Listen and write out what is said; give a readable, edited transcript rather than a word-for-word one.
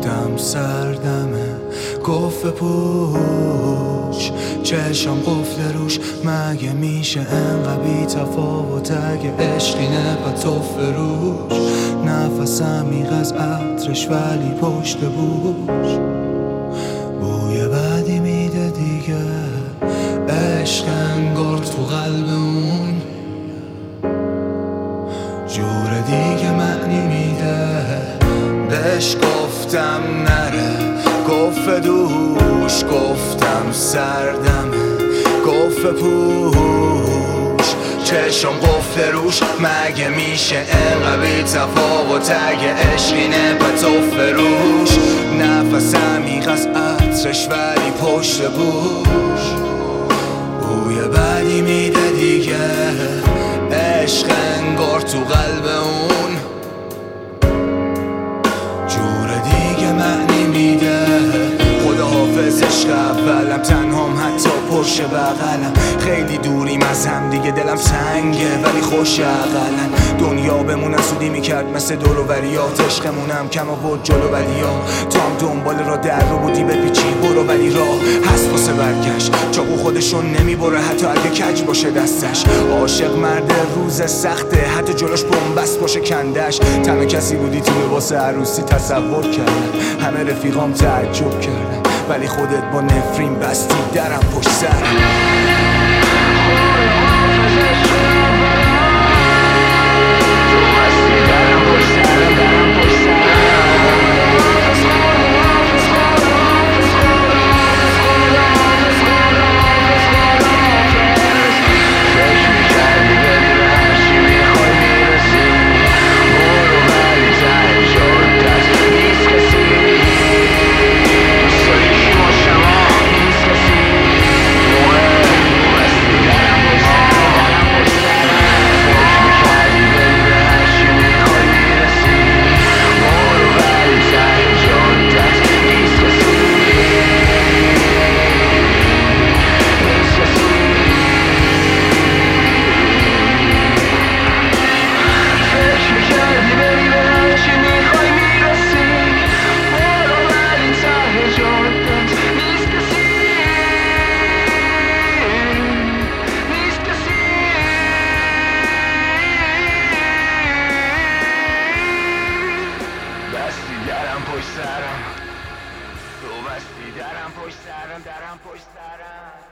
گفتم سردمه گفت پوش چشم قفل روش مگه میشه انقدر بی تفاوت اگه عشقینه و تو فروش نفس عمیق از عطرش ولی پشت بوش بوی بدی میده دیگه عشق انگار تو قلب اون جور دیگه معنی میده بهش گفتم نره گفت دوش گفتم سردمه گفت پوش چشم قفل روش مگه میشه انقدر بی تفاوت اگه عشقینه و تو فروش نفس عمیق از عطرش ولی پشت بوش بوی بدی میده دیگه عشق انگار تو قلب اون جور دیگه معنی میده خدا حافظ عشق اولم تنهام حتی پشت بغلم خیلی دوریم از هم دیگه دلم سنگه ولی خوش اقلن دنیا بمون سودی میکرد مثل دوروبریات عشقمونم کم آورد جلو ولیا تو هم دنبال را در رو بودی بپیچی برو ولی راه هست واسه برگشت چاقو خودشون نمیبره حتی اگه کج باشه دستش عاشق مرد روز سخته حتی جلوش بنبست باشه کندش تنها کسی بودی تو واسه عروسی تصور کردن همه رفیقام تعجب کردن ولی خودت با نفرین بستی درم پشت سرم پشت سرم تو بستی درم پشت سرم